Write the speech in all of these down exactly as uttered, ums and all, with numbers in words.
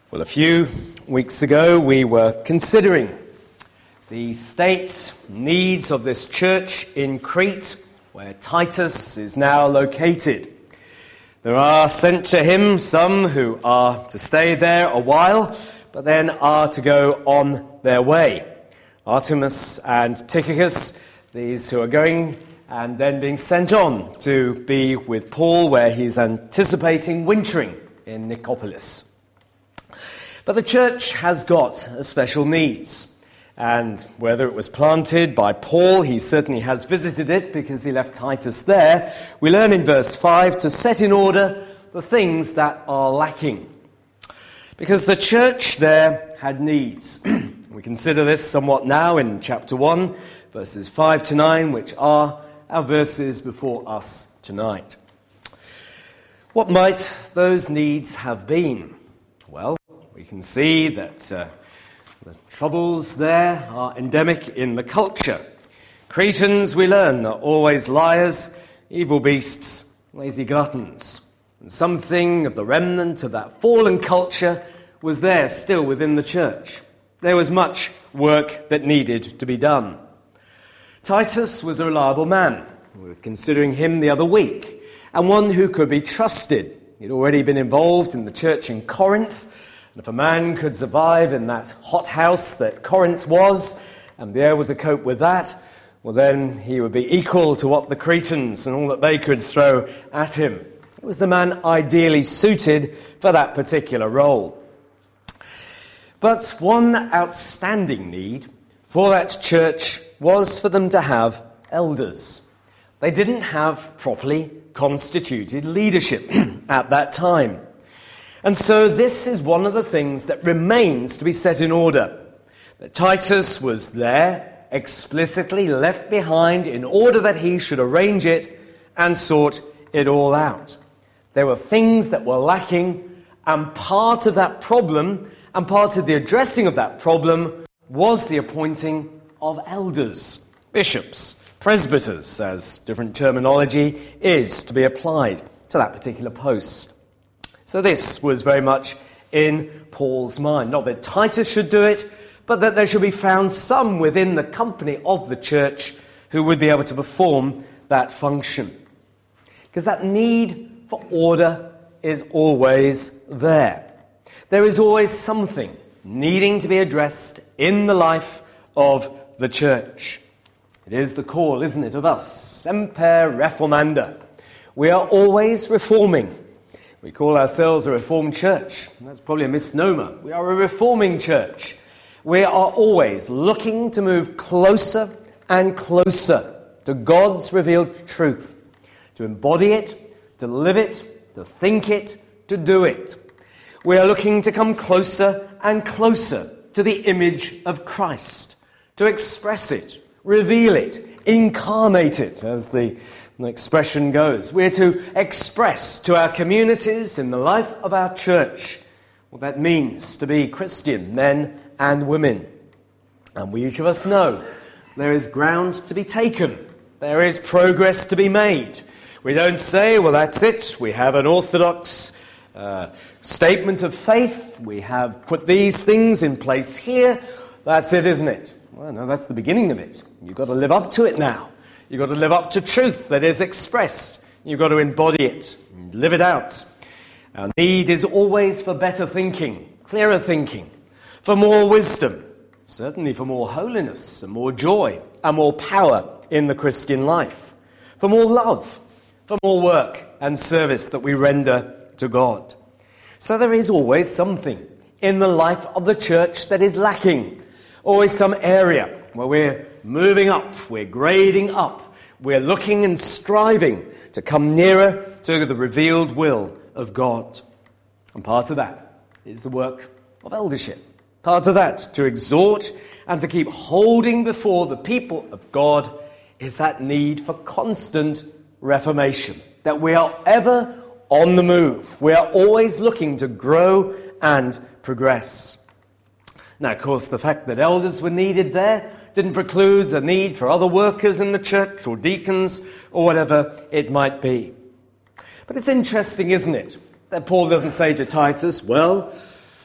Well, a few weeks ago we were considering the state needs of this church in Crete, where Titus is now located. There are sent to him some who are to stay there a while, but then are to go on their way. Artemas and Tychicus, these who are going and then being sent on to be with Paul, where he's anticipating wintering in Nicopolis. But the church has got special needs, and whether it was planted by Paul, he certainly has visited it because he left Titus there. We learn in verse five to set in order the things that are lacking, because the church there had needs. We consider this somewhat now in chapter one, verses five to nine, which are our verses before us tonight. What might those needs have been? Well, we can see that uh, the troubles there are endemic in the culture. Cretans, we learn, are always liars, evil beasts, lazy gluttons. And something of the remnant of that fallen culture was there still within the church. There was much work that needed to be done. Titus was a reliable man. We were considering him the other week, and one who could be trusted. He'd already been involved in the church in Corinth. And if a man could survive in that hothouse that Corinth was and be able to cope with that, well, then he would be equal to what the Cretans and all that they could throw at him. It was the man ideally suited for that particular role. But one outstanding need for that church was for them to have elders. They didn't have properly constituted leadership at that time. And so this is one of the things that remains to be set in order. That Titus was there, explicitly left behind in order that he should arrange it and sort it all out. There were things that were lacking, and part of that problem, and part of the addressing of that problem, was the appointing of elders, bishops, presbyters, as different terminology is to be applied to that particular post. So this was very much in Paul's mind. Not that Titus should do it, but that there should be found some within the company of the church who would be able to perform that function. Because that need for order is always there. There is always something needing to be addressed in the life of the church. It is the call, isn't it, of us? Semper reformanda. We are always reforming. We call ourselves a Reformed church. That's probably a misnomer. We are a reforming church. We are always looking to move closer and closer to God's revealed truth, to embody it, to live it, to think it, to do it. We are looking to come closer and closer to the image of Christ, to express it, reveal it, incarnate it, as the The expression goes. We're to express to our communities in the life of our church what that means to be Christian men and women. And we each of us know there is ground to be taken. There is progress to be made. We don't say, well, that's it. We have an orthodox uh, statement of faith. We have put these things in place here. That's it, isn't it? Well, no, that's the beginning of it. You've got to live up to it now. You've got to live up to truth that is expressed. You've got to embody it, and live it out. Our need is always for better thinking, clearer thinking, for more wisdom, certainly for more holiness and more joy and more power in the Christian life, for more love, for more work and service that we render to God. So there is always something in the life of the church that is lacking, always some area where we're moving up, we're grading up, we're looking and striving to come nearer to the revealed will of God. And part of that is the work of eldership. Part of that, to exhort and to keep holding before the people of God, is that need for constant reformation, that we are ever on the move. We are always looking to grow and progress. Now, of course, the fact that elders were needed there didn't preclude the need for other workers in the church or deacons or whatever it might be. But it's interesting, isn't it, that Paul doesn't say to Titus, well,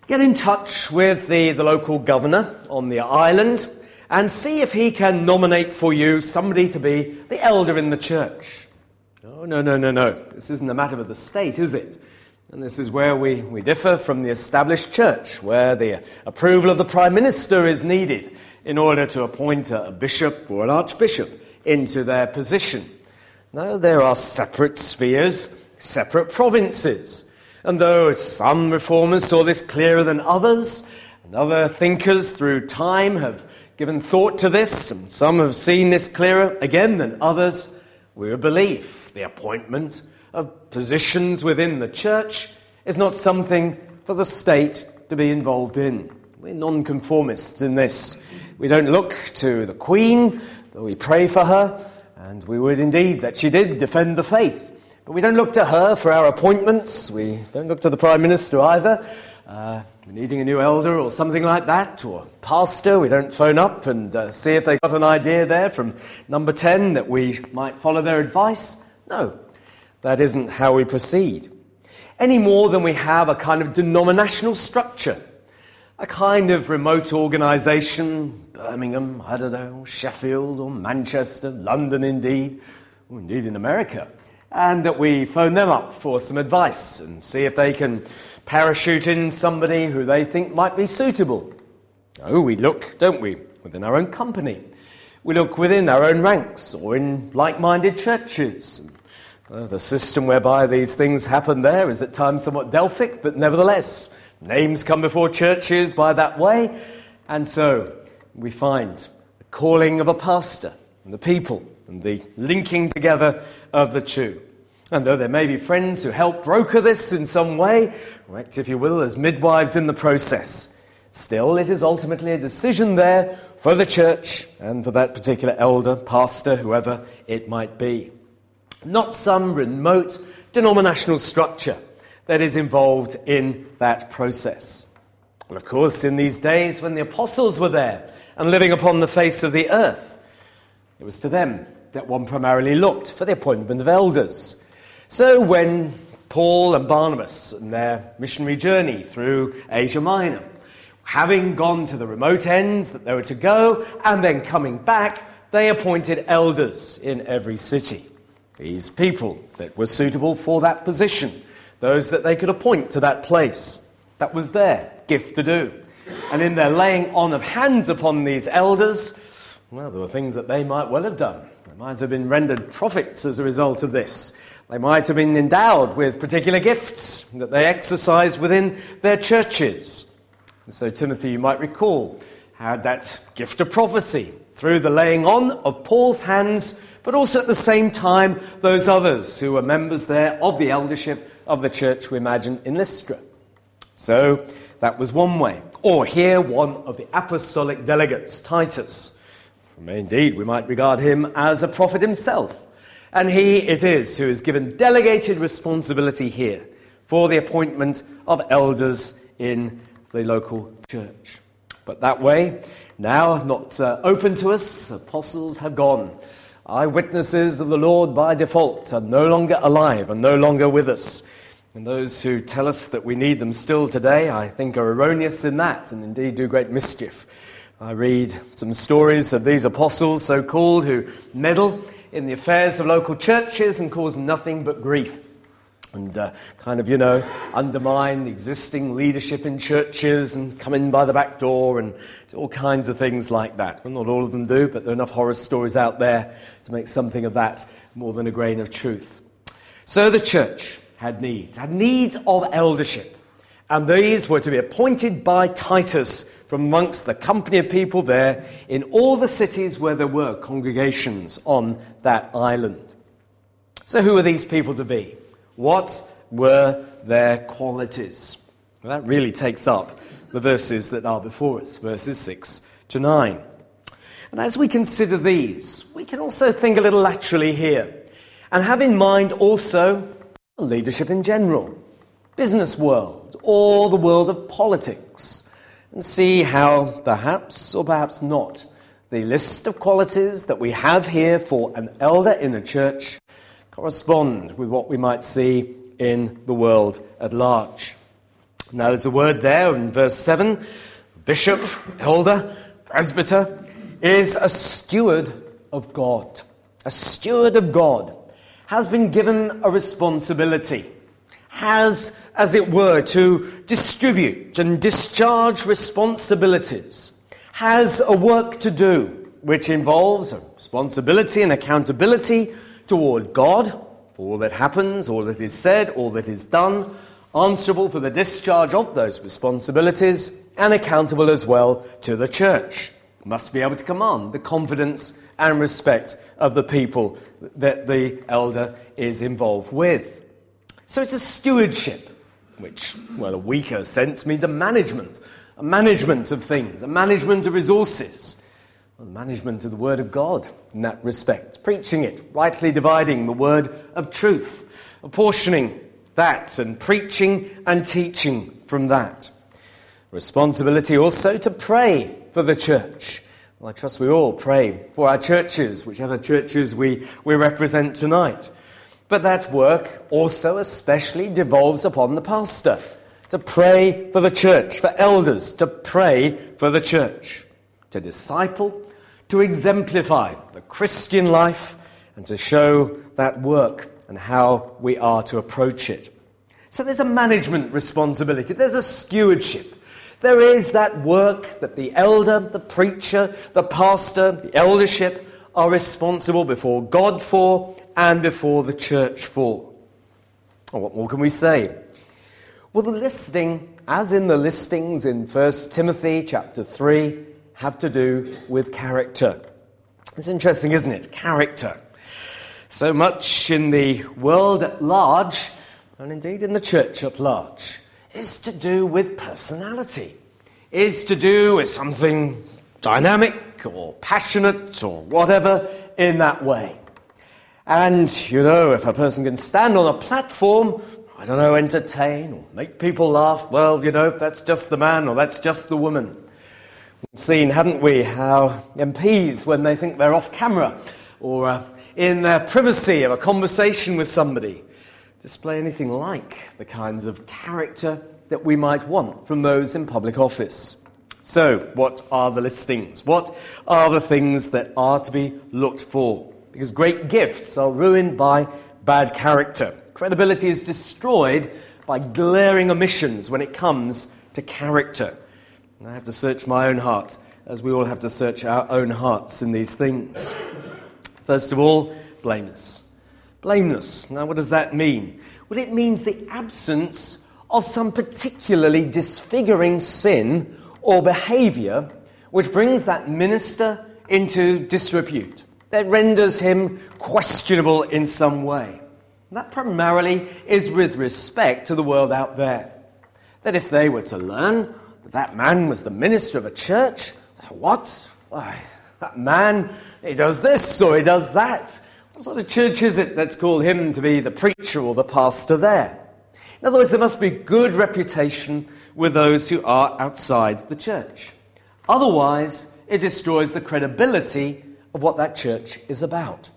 get in touch with the, the local governor on the island and see if he can nominate for you somebody to be the elder in the church. No, no, no, no, no. This isn't a matter of the state, is it? And this is where we, we differ from the established church, where the approval of the Prime Minister is needed in order to appoint a, a bishop or an archbishop into their position. No, there are separate spheres, separate provinces. And though some reformers saw this clearer than others, and other thinkers through time have given thought to this, and some have seen this clearer again than others, we believe the appointment of positions within the church is not something for the state to be involved in. We're nonconformists in this. We don't look to the Queen, though we pray for her, and we would indeed that she did defend the faith. But we don't look to her for our appointments. We don't look to the Prime Minister either. Uh, we're needing a new elder or something like that, or pastor. We don't phone up and uh, see if they've got an idea there from number ten that we might follow their advice. No, that isn't how we proceed. Any more than we have a kind of denominational structure, a kind of remote organisation, Birmingham, I don't know, Sheffield or Manchester, London indeed, or indeed in America, and that we phone them up for some advice and see if they can parachute in somebody who they think might be suitable. No, we look, don't we, within our own company. We look within our own ranks or in like-minded churches. Uh, the system whereby these things happen there is at times somewhat Delphic, but nevertheless, names come before churches by that way, and so we find the calling of a pastor and the people and the linking together of the two. And though there may be friends who help broker this in some way, or act, if you will, as midwives in the process, still it is ultimately a decision there for the church and for that particular elder, pastor, whoever it might be. Not some remote denominational structure that is involved in that process. Well, of course, in these days when the apostles were there and living upon the face of the earth, it was to them that one primarily looked for the appointment of elders. So when Paul and Barnabas and their missionary journey through Asia Minor, having gone to the remote ends that they were to go and then coming back, they appointed elders in every city. These people that were suitable for that position, those that they could appoint to that place. That was their gift to do. And in their laying on of hands upon these elders, well, there were things that they might well have done. They might have been rendered prophets as a result of this. They might have been endowed with particular gifts that they exercised within their churches. And so Timothy, you might recall, had that gift of prophecy through the laying on of Paul's hands, but also at the same time those others who were members there of the eldership of the church, we imagine, in Lystra. So that was one way. Or here, one of the apostolic delegates, Titus. Indeed, we might regard him as a prophet himself. And he it is who is given delegated responsibility here for the appointment of elders in the local church. But that way, now not uh, open to us, apostles have gone. Eyewitnesses of the Lord by default are no longer alive and no longer with us. And those who tell us that we need them still today, I think are erroneous in that and indeed do great mischief. I read some stories of these apostles, so-called, who meddle in the affairs of local churches and cause nothing but grief. And uh, kind of, you know, undermine the existing leadership in churches and come in by the back door and all kinds of things like that. Well, not all of them do, but there are enough horror stories out there to make something of that more than a grain of truth. So the church had needs, had needs of eldership. And these were to be appointed by Titus from amongst the company of people there in all the cities where there were congregations on that island. So who were these people to be? What were their qualities? Well, that really takes up the verses that are before us, verses six to nine. And as we consider these, we can also think a little laterally here and have in mind also leadership in general, business world, or the world of politics, and see how perhaps or perhaps not the list of qualities that we have here for an elder in a church correspond with what we might see in the world at large. Now there's a word there in verse seven. Bishop, elder, presbyter is a steward of God. A steward of God has been given a responsibility, has, as it were, to distribute and discharge responsibilities, has a work to do, which involves a responsibility and accountability toward God for all that happens, all that is said, all that is done, answerable for the discharge of those responsibilities, and accountable as well to the church. Must be able to command the confidence and respect of the people that the elder is involved with. So it's a stewardship, which, well, a weaker sense means a management, a management of things, a management of resources, a management of the Word of God in that respect, preaching it, rightly dividing the word of truth, apportioning that and preaching and teaching from that. Responsibility also to pray for the church. Well, I trust we all pray for our churches, whichever churches we, we represent tonight. But that work also especially devolves upon the pastor, to pray for the church, for elders, to pray for the church, to disciple, to exemplify the Christian life, and to show that work and how we are to approach it. So there's a management responsibility, there's a stewardship. There is that work that the elder, the preacher, the pastor, the eldership are responsible before God for and before the church for. Well, what more can we say? Well, the listing, as in the listings in First Timothy chapter three, have to do with character. It's interesting, isn't it? Character. So much in the world at large, and indeed in the church at large, is to do with personality, is to do with something dynamic or passionate or whatever in that way. And, you know, if a person can stand on a platform, I don't know, entertain or make people laugh, well, you know, that's just the man or that's just the woman. We've seen, haven't we, how M Ps, when they think they're off camera or uh, in the privacy of a conversation with somebody, display anything like the kinds of character that we might want from those in public office. So, what are the listings? What are the things that are to be looked for? Because great gifts are ruined by bad character. Credibility is destroyed by glaring omissions when it comes to character. And I have to search my own heart, as we all have to search our own hearts in these things. First of all, blameless. Blameless. Now, what does that mean? Well, it means the absence of some particularly disfiguring sin or behaviour which brings that minister into disrepute, that renders him questionable in some way. And that primarily is with respect to the world out there. That if they were to learn that that man was the minister of a church, what? Why, that man, he does this or he does that. What sort of church is it that's called him to be the preacher or the pastor there? In other words, there must be good reputation with those who are outside the church. Otherwise, it destroys the credibility of what that church is about.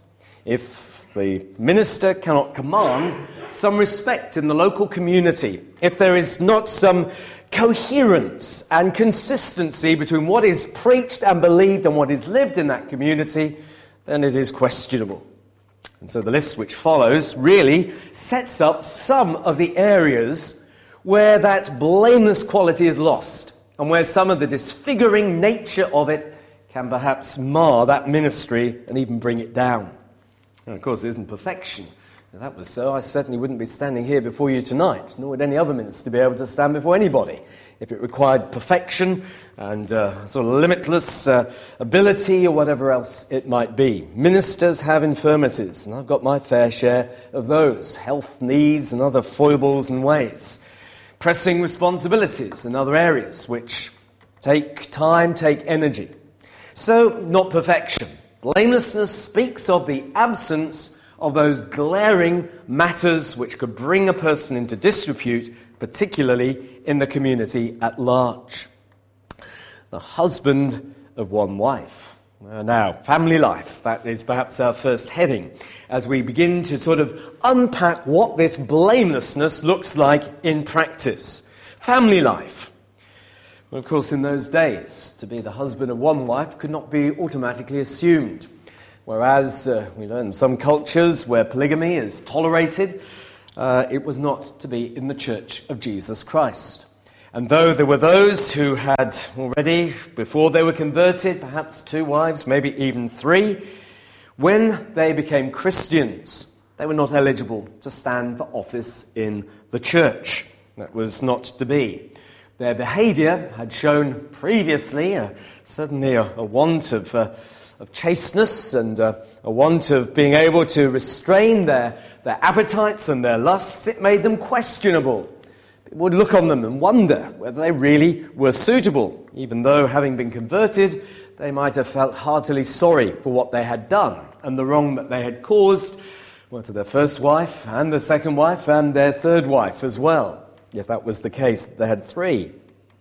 If the minister cannot command some respect in the local community, if there is not some coherence and consistency between what is preached and believed and what is lived in that community, then it is questionable. And so the list which follows really sets up some of the areas where that blameless quality is lost and where some of the disfiguring nature of it can perhaps mar that ministry and even bring it down. And of course, it isn't perfection. If that was so, I certainly wouldn't be standing here before you tonight, nor would any other minister be able to stand before anybody. If it required perfection and uh, sort of limitless uh, ability or whatever else it might be. Ministers have infirmities, and I've got my fair share of those, health needs and other foibles and ways. Pressing responsibilities in other areas which take time, take energy. So, not perfection. Blamelessness speaks of the absence of those glaring matters which could bring a person into disrepute, particularly in the community at large. The husband of one wife. Uh, now, family life, that is perhaps our first heading, as we begin to sort of unpack what this blamelessness looks like in practice. family life. Well, of course, in those days, to be the husband of one wife could not be automatically assumed. Whereas uh, we learn in some cultures where polygamy is tolerated, uh, it was not to be in the Church of Jesus Christ. And though there were those who had already, before they were converted, perhaps two wives, maybe even three, when they became Christians, they were not eligible to stand for office in the church. That was not to be. Their behaviour had shown previously uh, certainly a, a want of, uh, of chasteness and uh, a want of being able to restrain their, their appetites and their lusts. It made them questionable. People would look on them and wonder whether they really were suitable, even though, having been converted, they might have felt heartily sorry for what they had done and the wrong that they had caused, well, to their first wife and the second wife and their third wife as well. If that was the case, they had three.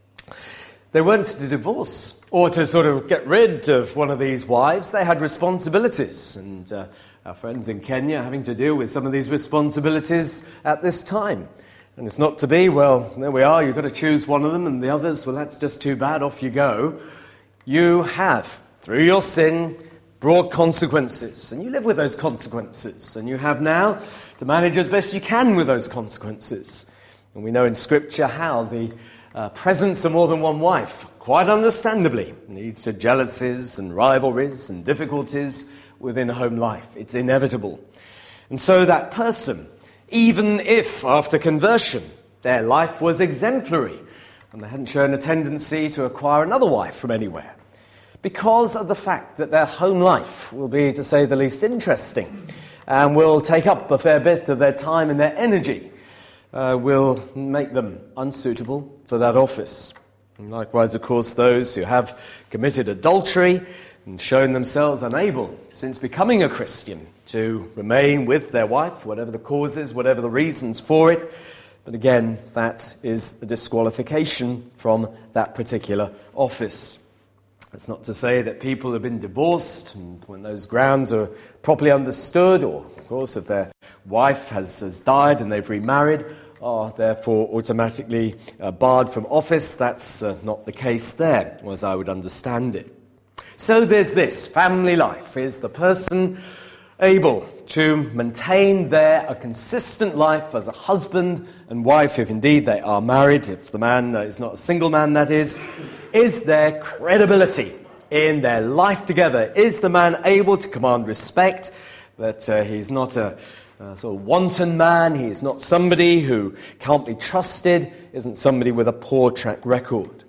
They weren't to divorce or to sort of get rid of one of these wives. They had responsibilities, and uh, our friends in Kenya are having to deal with some of these responsibilities at this time. And it's not to be, well, there we are, you've got to choose one of them, and the others, well, that's just too bad, off you go. You have, through your sin, brought consequences, and you live with those consequences, and you have now to manage as best you can with those consequences. And we know in Scripture how the uh, presence of more than one wife, quite understandably, leads to jealousies and rivalries and difficulties within home life. It's inevitable. And so that person, even if after conversion their life was exemplary and they hadn't shown a tendency to acquire another wife from anywhere, because of the fact that their home life will be, to say the least, interesting and will take up a fair bit of their time and their energy, uh, will make them unsuitable for that office. And likewise, of course, those who have committed adultery and shown themselves unable, since becoming a Christian, to remain with their wife, whatever the cause is, whatever the reasons for it. But again, that is a disqualification from that particular office. That's not to say that people have been divorced, and when those grounds are properly understood, or, of course, if their wife has, has died and they've remarried, are therefore automatically uh, barred from office. That's uh, not the case there, as I would understand it. So there's this. Family life. Is the person able to maintain there a consistent life as a husband and wife, if indeed they are married, if the man uh, is not a single man, that is? Is there credibility in their life together? Is the man able to command respect, that uh, he's not a, a sort of wanton man, he's not somebody who can't be trusted, isn't somebody with a poor track record?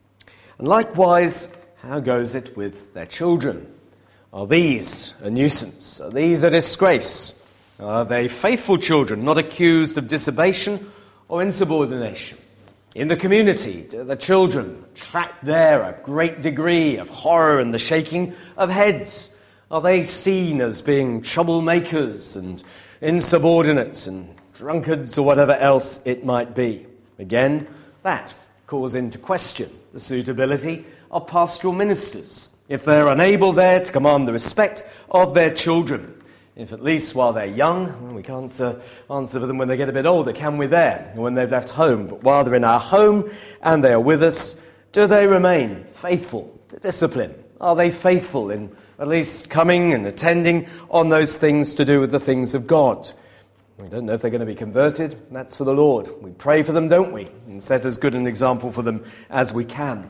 And likewise, how goes it with their children? Are these a nuisance? Are these a disgrace? Are they faithful children, not accused of dissipation or insubordination? In the community, do the children attract there a great degree of horror and the shaking of heads? Are they seen as being troublemakers and insubordinates and drunkards or whatever else it might be? Again, that calls into question the suitability of pastoral ministers, if they're unable there to command the respect of their children. If at least while they're young, well, we can't uh, answer for them when they get a bit older, can we there, when they've left home? But while they're in our home and they are with us, do they remain faithful to discipline? Are they faithful in at least coming and attending on those things to do with the things of God? We don't know if they're going to be converted. That's for the Lord. We pray for them, don't we? And set as good an example for them as we can.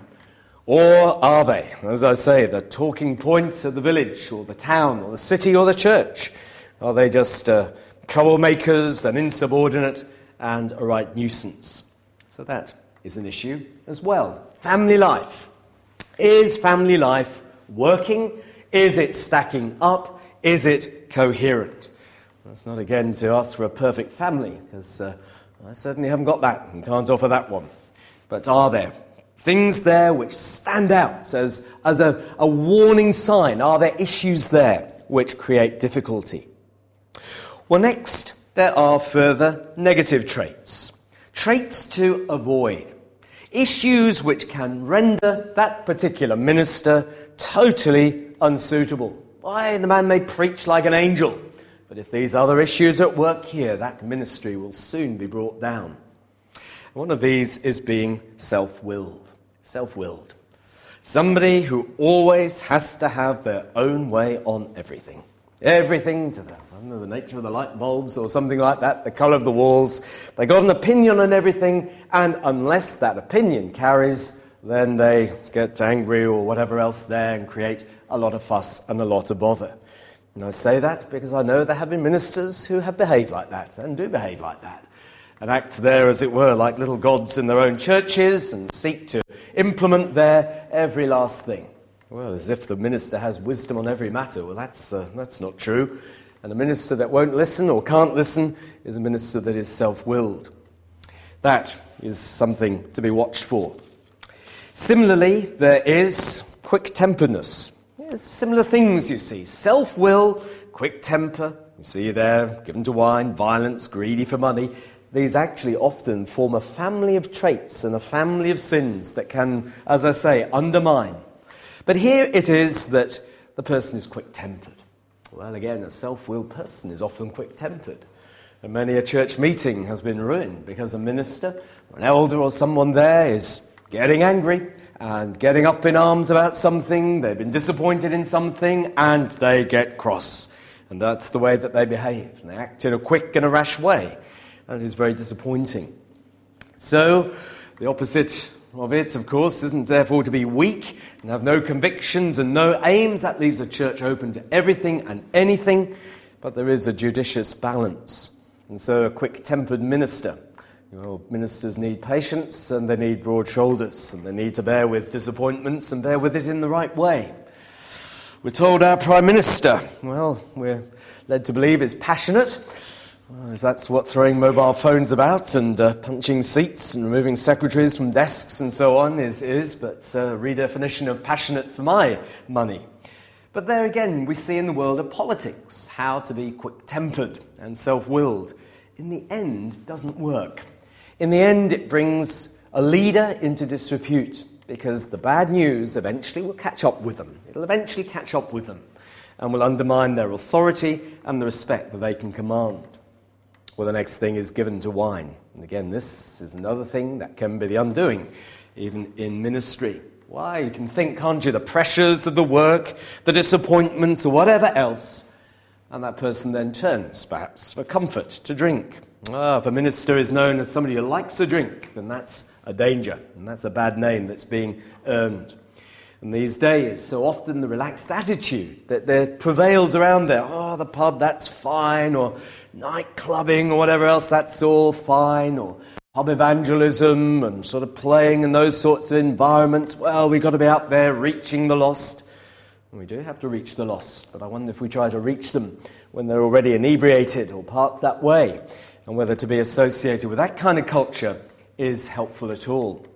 Or are they, as I say, the talking points of the village or the town or the city or the church? Are they just uh, troublemakers and insubordinate and a right nuisance? So that is an issue as well. Family life. Is family life working? Is it stacking up? Is it coherent? That's not, again, to ask for a perfect family, because uh, I certainly haven't got that and can't offer that one. But are there things there which stand out as, as a, a warning sign? Are there issues there which create difficulty? Well, next, there are further negative traits. Traits to avoid. Issues which can render that particular minister totally unsuitable. Why, the man may preach like an angel, but if these other issues are at work here, that ministry will soon be brought down. One of these is being self-willed. Self-willed. Somebody who always has to have their own way on everything. Everything to the, I don't know, the nature of the light bulbs or something like that, the colour of the walls. They got an opinion on everything, and unless that opinion carries, then they get angry or whatever else there and create a lot of fuss and a lot of bother. And I say that because I know there have been ministers who have behaved like that and do behave like that and act there, as it were, like little gods in their own churches and seek to implement there every last thing. Well, as if the minister has wisdom on every matter. Well, that's uh, that's not true. And a minister that won't listen or can't listen is a minister that is self-willed. That is something to be watched for. Similarly, there is quick-temperedness. There's similar things, you see. Self-will, quick temper, you see there, given to wine, violence, greedy for money. These actually often form a family of traits and a family of sins that can, as I say, undermine. But here it is that the person is quick-tempered. Well, again, a self-willed person is often quick-tempered. And many a church meeting has been ruined because a minister or an elder or someone there is getting angry and getting up in arms about something. They've been disappointed in something and they get cross. And that's the way that they behave. And they act in a quick and a rash way. And it is very disappointing. So, the opposite of it, of course, isn't therefore to be weak and have no convictions and no aims. That leaves a church open to everything and anything. But there is a judicious balance. And so a quick-tempered minister. You know, ministers need patience and they need broad shoulders. And they need to bear with disappointments and bear with it in the right way. We're told our Prime Minister, well, we're led to believe is passionate. Well, if that's what throwing mobile phones about and uh, punching seats and removing secretaries from desks and so on is, is but a uh, redefinition of passionate for my money. But there again, we see in the world of politics how to be quick-tempered and self-willed. In the end, doesn't work. In the end, it brings a leader into disrepute because the bad news eventually will catch up with them. It'll eventually catch up with them and will undermine their authority and the respect that they can command. Well, the next thing is given to wine. And again, this is another thing that can be the undoing, even in ministry. Why? You can think, can't you, the pressures of the work, the disappointments, or whatever else, and that person then turns, perhaps, for comfort to drink. Ah, if a minister is known as somebody who likes a drink, then that's a danger, and that's a bad name that's being earned. And these days, so often the relaxed attitude that there prevails around there, oh, the pub, that's fine, or night clubbing, or whatever else, that's all fine, or pub evangelism, and sort of playing in those sorts of environments. Well, we've got to be out there reaching the lost. And we do have to reach the lost, but I wonder if we try to reach them when they're already inebriated or parked that way, and whether to be associated with that kind of culture is helpful at all.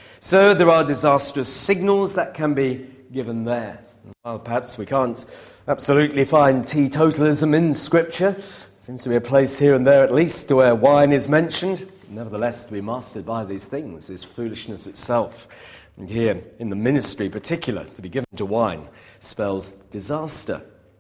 So there are disastrous signals that can be given there. Well, perhaps we can't absolutely find teetotalism in Scripture. Seems to be a place here and there at least where wine is mentioned. Nevertheless, to be mastered by these things is foolishness itself. And here, in the ministry in particular, to be given to wine spells disaster.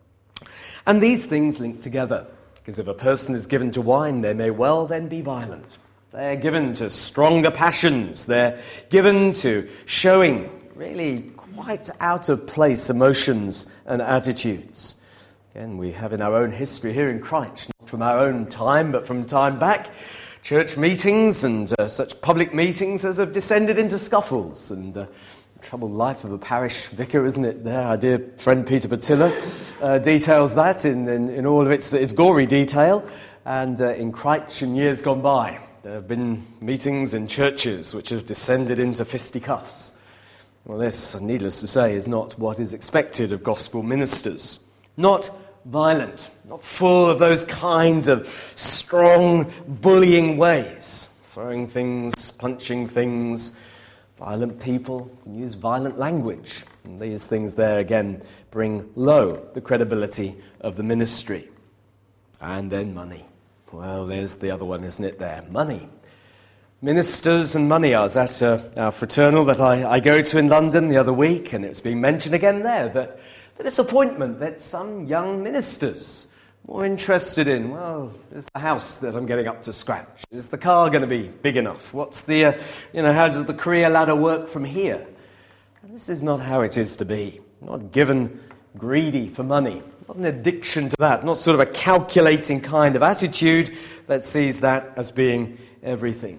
And these things link together, because if a person is given to wine, they may well then be violent. They're given to stronger passions. They're given to showing really quite out-of-place emotions and attitudes. Again, we have in our own history here in Christ, not from our own time, but from time back, church meetings and uh, such public meetings as have descended into scuffles. And uh, the troubled life of a parish vicar, isn't it there? Our dear friend Peter Patilla uh, details that in, in, in all of its, its gory detail. And uh, in Christ in years gone by, there have been meetings in churches which have descended into fisticuffs. Well, this, needless to say, is not what is expected of gospel ministers. Not violent, not full of those kinds of strong, bullying ways. Throwing things, punching things. Violent people can use violent language. And these things there, again, bring low the credibility of the ministry. And then money. Well, there's the other one, isn't it there? Money. Ministers and money. I was at uh, our fraternal that I, I go to in London the other week, and it's being mentioned again there that the disappointment that some young ministers More interested in, well, is the house that I'm getting up to scratch? Is the car going to be big enough? What's the, uh, you know, how does the career ladder work from here? And this is not how it is to be. Not given greedy for money. Not an addiction to that. Not sort of a calculating kind of attitude that sees that as being everything.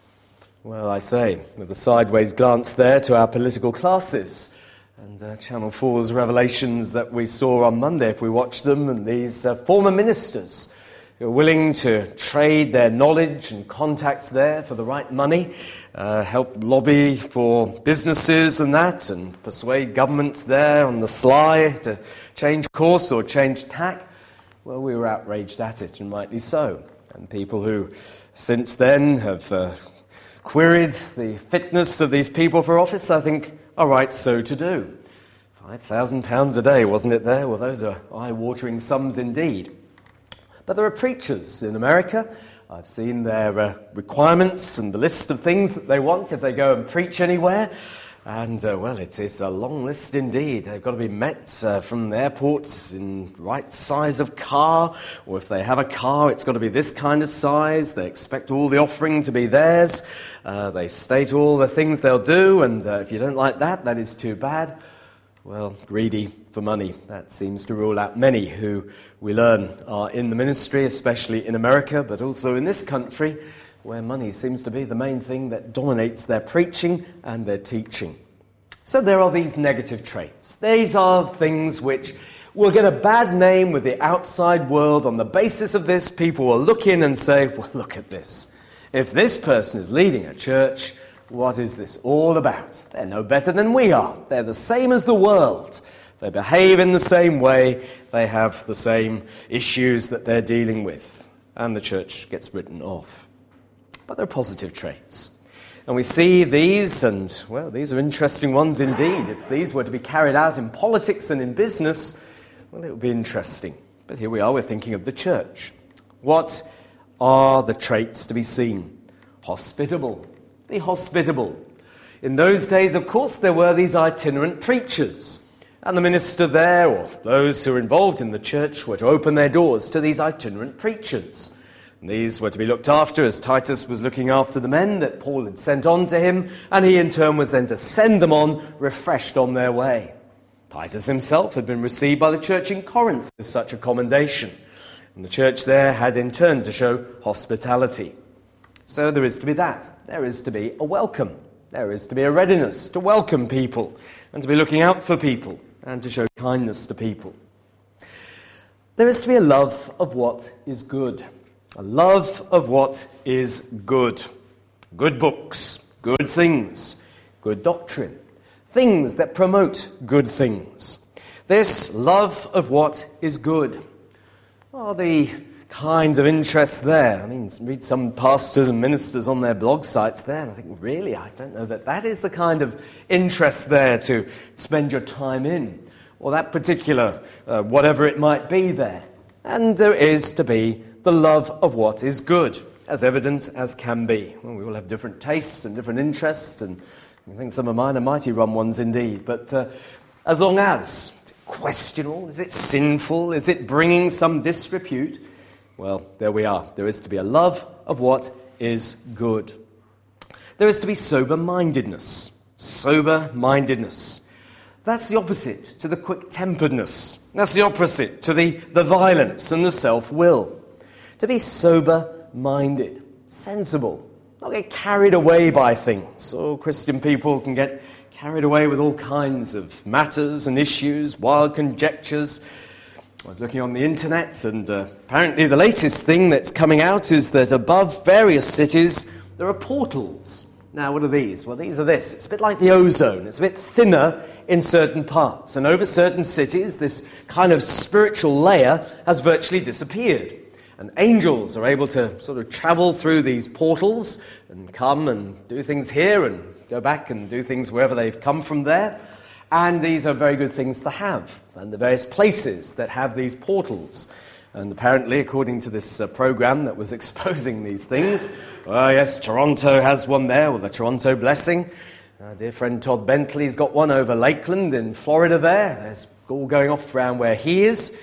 Well, I say, with a sideways glance there to our political classes, and uh, Channel four's revelations that we saw on Monday, if we watched them, and these uh, former ministers who are willing to trade their knowledge and contacts there for the right money, uh, help lobby for businesses and that, and persuade governments there on the sly to change course or change tack. Well, we were outraged at it, and rightly so. And people who since then have uh, queried the fitness of these people for office, I think, are right so to do. five thousand pounds a day, wasn't it there? Well, those are eye-watering sums indeed. But there are preachers in America. I've seen their uh, requirements and the list of things that they want if they go and preach anywhere. And, uh, well, it is a long list indeed. They've got to be met uh, from the airports in right size of car, or if they have a car, it's got to be this kind of size. They expect all the offering to be theirs. Uh, they state all the things they'll do, and uh, if you don't like that, that is too bad. Well, greedy for money. That seems to rule out many who we learn are in the ministry, especially in America, but also in this country, where money seems to be the main thing that dominates their preaching and their teaching. So there are these negative traits. These are things which will get a bad name with the outside world. On the basis of this, people will look in and say, well, look at this. If this person is leading a church, what is this all about? They're no better than we are. They're the same as the world. They behave in the same way. They have the same issues that they're dealing with. And the church gets written off. But they're positive traits. And we see these, and, well, these are interesting ones indeed. If these were to be carried out in politics and in business, well, it would be interesting. But here we are, we're thinking of the church. What are the traits to be seen? Hospitable. Be hospitable. In those days, of course, there were these itinerant preachers. And the minister there, or those who were involved in the church, were to open their doors to these itinerant preachers. And these were to be looked after as Titus was looking after the men that Paul had sent on to him, and he in turn was then to send them on, refreshed on their way. Titus himself had been received by the church in Corinth with such a commendation, and the church there had in turn to show hospitality. So there is to be that. There is to be a welcome. There is to be a readiness to welcome people, and to be looking out for people, and to show kindness to people. There is to be a love of what is good. A love of what is good. Good books, good things, good doctrine, things that promote good things. This love of what is good. What are the kinds of interests there? I mean, read some pastors and ministers on their blog sites there, and I think, really, I don't know that that is the kind of interest there to spend your time in, or that particular, uh, whatever it might be there. And there is to be the love of what is good, as evident as can be. Well, we all have different tastes and different interests, and I think some of mine are mighty rum ones indeed. But uh, as long as it's questionable, is it sinful, is it bringing some disrepute? Well, there we are. There is to be a love of what is good. There is to be sober-mindedness. Sober-mindedness. That's the opposite to the quick-temperedness. That's the opposite to the, the violence and the self-will. To be sober-minded, sensible, not get carried away by things. Oh, Christian people can get carried away with all kinds of matters and issues, wild conjectures. I was looking on the internet, and uh, apparently the latest thing that's coming out is that above various cities there are portals. Now, what are these? Well, these are this. It's a bit like the ozone. It's a bit thinner in certain parts. And over certain cities, this kind of spiritual layer has virtually disappeared. And angels are able to sort of travel through these portals and come and do things here and go back and do things wherever they've come from there. And these are very good things to have. And the various places that have these portals. And apparently, according to this uh, program that was exposing these things, well, yes, Toronto has one there, with the Toronto Blessing. Our dear friend Todd Bentley's got one over Lakeland in Florida there. There's all going off around where he is.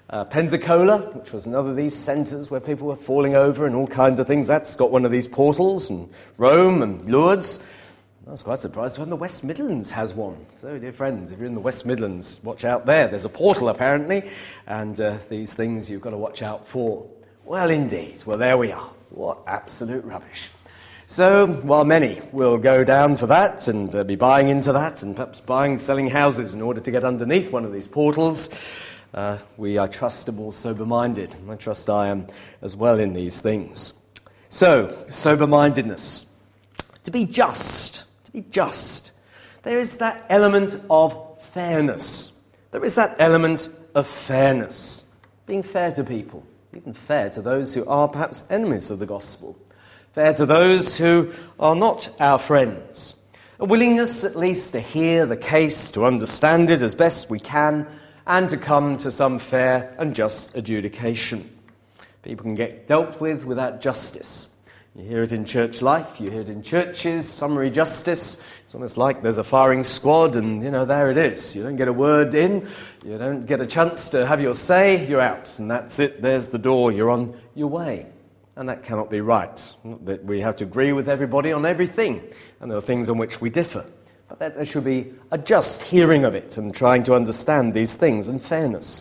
Uh, Pensacola, which was another of these centres where people were falling over and all kinds of things, that's got one of these portals, and Rome and Lourdes. I was quite surprised when the West Midlands has one. So, dear friends, if you're in the West Midlands, watch out there. There's a portal, apparently, and uh, these things you've got to watch out for. Well, indeed. Well, there we are. What absolute rubbish. So, while many will go down for that and uh, be buying into that and perhaps buying, selling houses in order to get underneath one of these portals, uh, we, I trust, are more sober-minded. I trust I am as well in these things. So, sober-mindedness. To be just. To be just. There is that element of fairness. There is that element of fairness. Being fair to people. Even fair to those who are perhaps enemies of the gospel. Fair to those who are not our friends. A willingness at least to hear the case, to understand it as best we can, and to come to some fair and just adjudication. People can get dealt with without justice. You hear it in church life, you hear it in churches, summary justice. It's almost like there's a firing squad and, you know, there it is. You don't get a word in, you don't get a chance to have your say, you're out. And that's it, there's the door, you're on your way. And that cannot be right. Not that we have to agree with everybody on everything, and there are things on which we differ. But that there should be a just hearing of it and trying to understand these things, and fairness.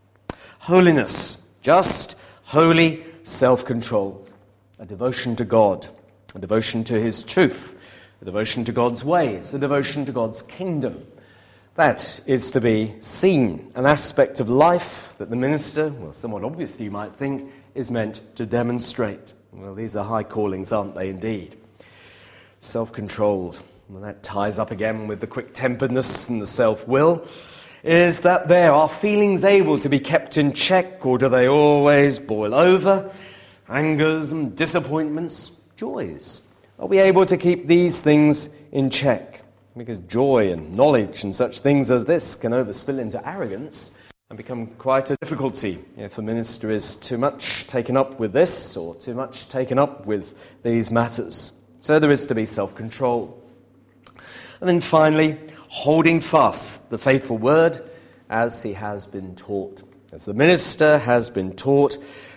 Holiness, just, holy, self-controlled. A devotion to God, a devotion to His truth, a devotion to God's ways, a devotion to God's kingdom. That is to be seen, an aspect of life that the minister, well, somewhat obviously you might think, is meant to demonstrate. Well, these are high callings, aren't they, indeed? Self-controlled, and that ties up again with the quick-temperedness and the self-will. Is that there are feelings able to be kept in check, or do they always boil over? Angers and disappointments, joys. Are we able to keep these things in check? Because joy and knowledge and such things as this can overspill into arrogance and become quite a difficulty if a minister is too much taken up with this or too much taken up with these matters. So there is to be self-control. And then finally, holding fast the faithful word as he has been taught. As the minister has been taught,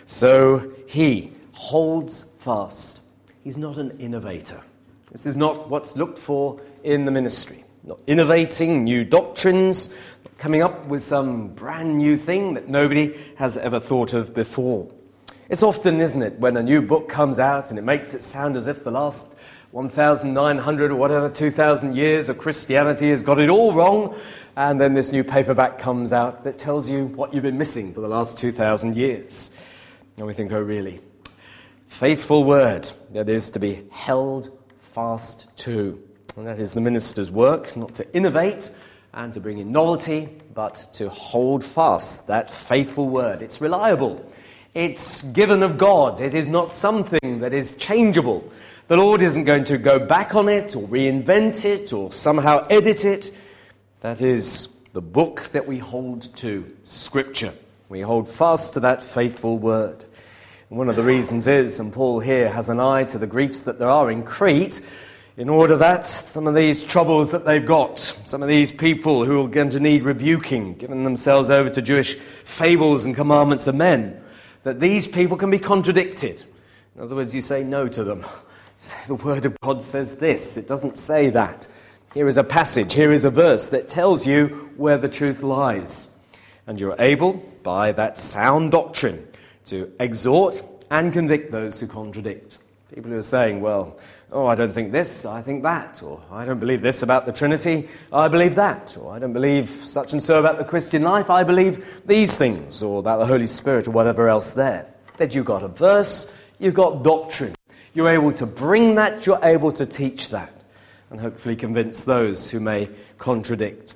so he holds fast. He's not an innovator. This is not what's looked for in the ministry. Not innovating new doctrines, not coming up with some brand new thing that nobody has ever thought of before. It's often, isn't it, when a new book comes out and it makes it sound as if the last one thousand nine hundred or whatever, two thousand years of Christianity has got it all wrong, and then this new paperback comes out that tells you what you've been missing for the last two thousand years. And we think, oh really? Faithful word that is to be held fast to. And that is the minister's work, not to innovate and to bring in novelty, but to hold fast that faithful word. It's reliable. It's given of God. It is not something that is changeable. The Lord isn't going to go back on it or reinvent it or somehow edit it. That is the book that we hold to, Scripture. We hold fast to that faithful word. And one of the reasons is, and Paul here has an eye to the griefs that there are in Crete, in order that some of these troubles that they've got, some of these people who are going to need rebuking, giving themselves over to Jewish fables and commandments of men, that these people can be contradicted. In other words, you say no to them. You say, the Word of God says this. It doesn't say that. Here is a passage, here is a verse that tells you where the truth lies. And you're able, by that sound doctrine, to exhort and convict those who contradict. People who are saying, well, oh, I don't think this, I think that, or I don't believe this about the Trinity, I believe that, or I don't believe such and so about the Christian life, I believe these things, or about the Holy Spirit, or whatever else there. That you've got a verse, you've got doctrine. You're able to bring that, you're able to teach that, and hopefully convince those who may contradict.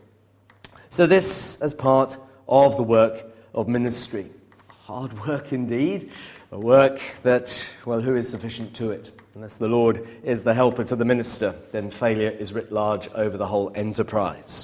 So this as part of the work of ministry. Hard work indeed, a work that, well, who is sufficient to it? Unless the Lord is the helper to the minister, then failure is writ large over the whole enterprise.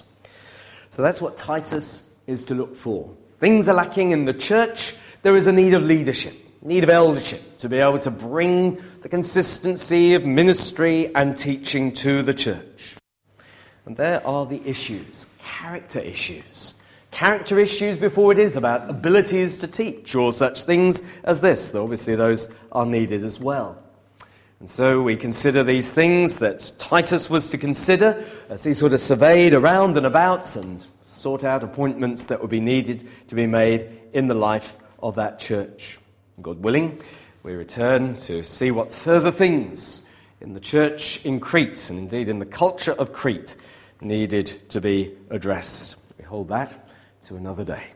So that's what Titus is to look for. Things are lacking in the church. There is a need of leadership, need of eldership, to be able to bring the consistency of ministry and teaching to the church. And there are the issues, character issues. character issues before it is about abilities to teach or such things as this, though obviously those are needed as well. And so we consider these things that Titus was to consider as he sort of surveyed around and about and sought out appointments that would be needed to be made in the life of that church. God willing, we return to see what further things in the church in Crete, and indeed in the culture of Crete, needed to be addressed. We hold that to another day.